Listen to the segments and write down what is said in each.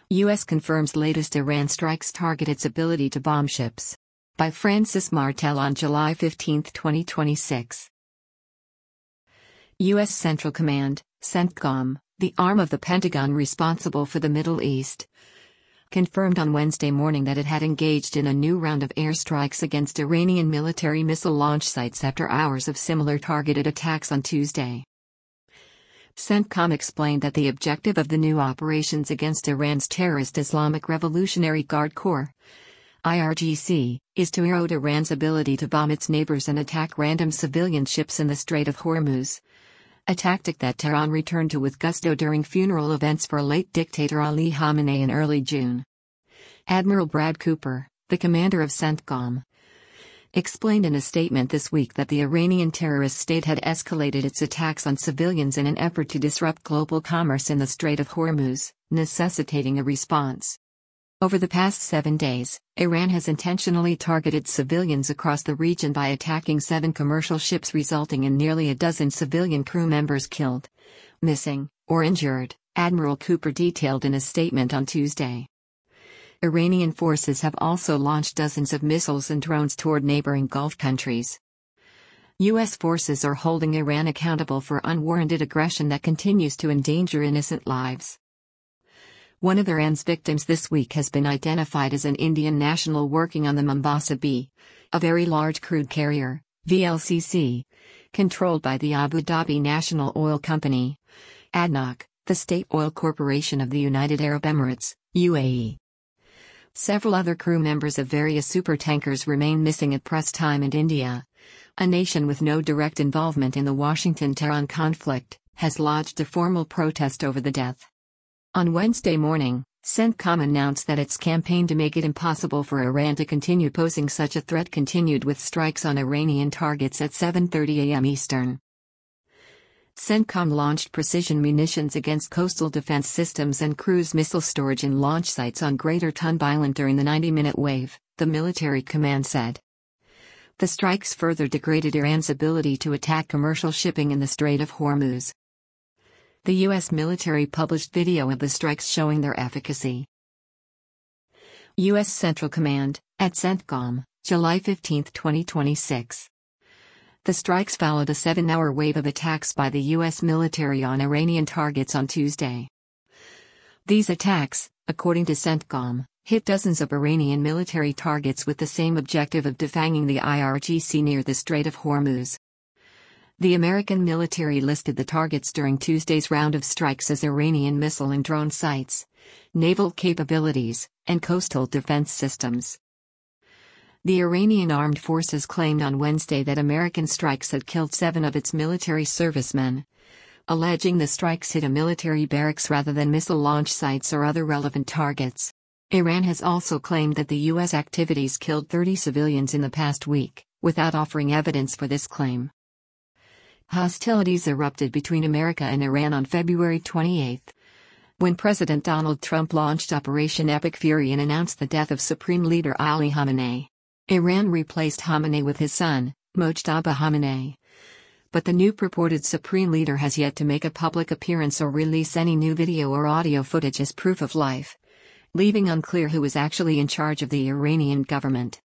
U.S. confirms latest Iran strikes target its ability to bomb ships. By Francis Martel on July 15, 2026. U.S. Central Command, CENTCOM, the arm of the Pentagon responsible for the Middle East, confirmed on Wednesday morning that it had engaged in a new round of airstrikes against Iranian military missile launch sites after hours of similar targeted attacks on Tuesday. CENTCOM explained that the objective of the new operations against Iran's terrorist Islamic Revolutionary Guard Corps, IRGC, is to erode Iran's ability to bomb its neighbors and attack random civilian ships in the Strait of Hormuz, a tactic that Tehran returned to with gusto during funeral events for late dictator Ali Khamenei in early June. Admiral Brad Cooper, the commander of CENTCOM, explained in a statement this week that the Iranian terrorist state had escalated its attacks on civilians in an effort to disrupt global commerce in the Strait of Hormuz, necessitating a response. Over the past 7 days, Iran has intentionally targeted civilians across the region by attacking 7 commercial ships, resulting in nearly a dozen civilian crew members killed, missing, or injured, Admiral Cooper detailed in a statement on Tuesday. Iranian forces have also launched dozens of missiles and drones toward neighboring Gulf countries. U.S. forces are holding Iran accountable for unwarranted aggression that continues to endanger innocent lives. One of Iran's victims this week has been identified as an Indian national working on the Mombasa B, a very large crude carrier, VLCC, controlled by the Abu Dhabi National Oil Company, ADNOC, the state oil corporation of the United Arab Emirates, UAE. Several other crew members of various supertankers remain missing at press time, and India, a nation with no direct involvement in the Washington-Tehran conflict, has lodged a formal protest over the death. On Wednesday morning, CENTCOM announced that its campaign to make it impossible for Iran to continue posing such a threat continued with strikes on Iranian targets at 7:30 a.m. Eastern. CENTCOM launched precision munitions against coastal defense systems and cruise missile storage and launch sites on Greater Tunb Island during the 90-minute wave, the military command said. The strikes further degraded Iran's ability to attack commercial shipping in the Strait of Hormuz. The U.S. military published video of the strikes showing their efficacy. U.S. Central Command, at CENTCOM, July 15, 2026. The strikes followed a 7-hour wave of attacks by the U.S. military on Iranian targets on Tuesday. These attacks, according to CENTCOM, hit dozens of Iranian military targets with the same objective of defanging the IRGC near the Strait of Hormuz. The American military listed the targets during Tuesday's round of strikes as Iranian missile and drone sites, naval capabilities, and coastal defense systems. The Iranian armed forces claimed on Wednesday that American strikes had killed 7 of its military servicemen, alleging the strikes hit a military barracks rather than missile launch sites or other relevant targets. Iran has also claimed that the U.S. activities killed 30 civilians in the past week, without offering evidence for this claim. Hostilities erupted between America and Iran on February 28, when President Donald Trump launched Operation Epic Fury and announced the death of Supreme Leader Ali Khamenei. Iran replaced Khamenei with his son, Mojtaba Khamenei. But the new purported Supreme Leader has yet to make a public appearance or release any new video or audio footage as proof of life, leaving unclear who is actually in charge of the Iranian government.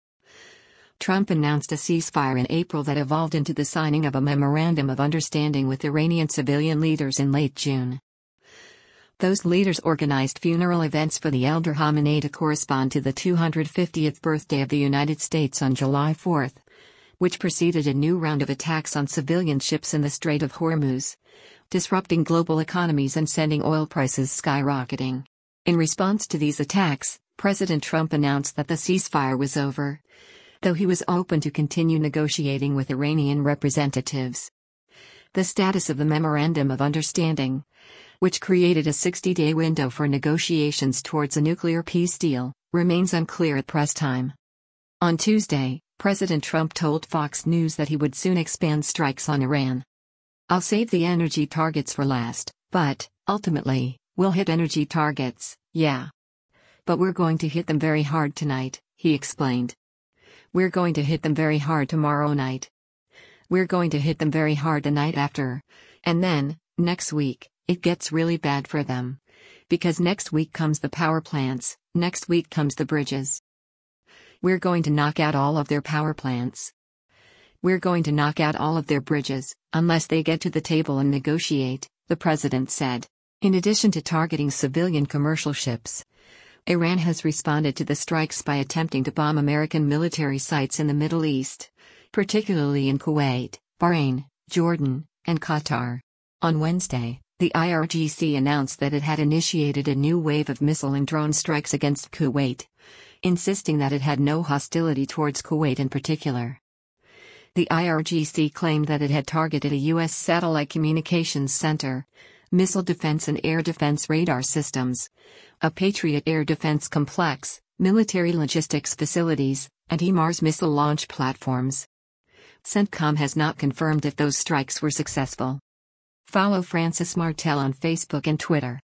Trump announced a ceasefire in April that evolved into the signing of a memorandum of understanding with Iranian civilian leaders in late June. Those leaders organized funeral events for the elder Khamenei to correspond to the 250th birthday of the United States on July 4, which preceded a new round of attacks on civilian ships in the Strait of Hormuz, disrupting global economies and sending oil prices skyrocketing. In response to these attacks, President Trump announced that the ceasefire was over, though he was open to continue negotiating with Iranian representatives. The status of the Memorandum of Understanding, which created a 60-day window for negotiations towards a nuclear peace deal, remains unclear at press time. On Tuesday, President Trump told Fox News that he would soon expand strikes on Iran. "I'll save the energy targets for last, but, ultimately, we'll hit energy targets, yeah. But we're going to hit them very hard tonight," he explained. "We're going to hit them very hard tomorrow night. We're going to hit them very hard the night after. And then, next week, it gets really bad for them. Because next week comes the power plants, next week comes the bridges. We're going to knock out all of their power plants. We're going to knock out all of their bridges, unless they get to the table and negotiate, the president said. In addition to targeting civilian commercial ships, Iran has responded to the strikes by attempting to bomb American military sites in the Middle East, particularly in Kuwait, Bahrain, Jordan, and Qatar. On Wednesday, the IRGC announced that it had initiated a new wave of missile and drone strikes against Kuwait, insisting that it had no hostility towards Kuwait in particular. The IRGC claimed that it had targeted a U.S. satellite communications center, missile defense and air defense radar systems, a Patriot air defense complex, military logistics facilities, and HIMARS missile launch platforms. CENTCOM has not confirmed if those strikes were successful. Follow Francis Martel on Facebook and Twitter.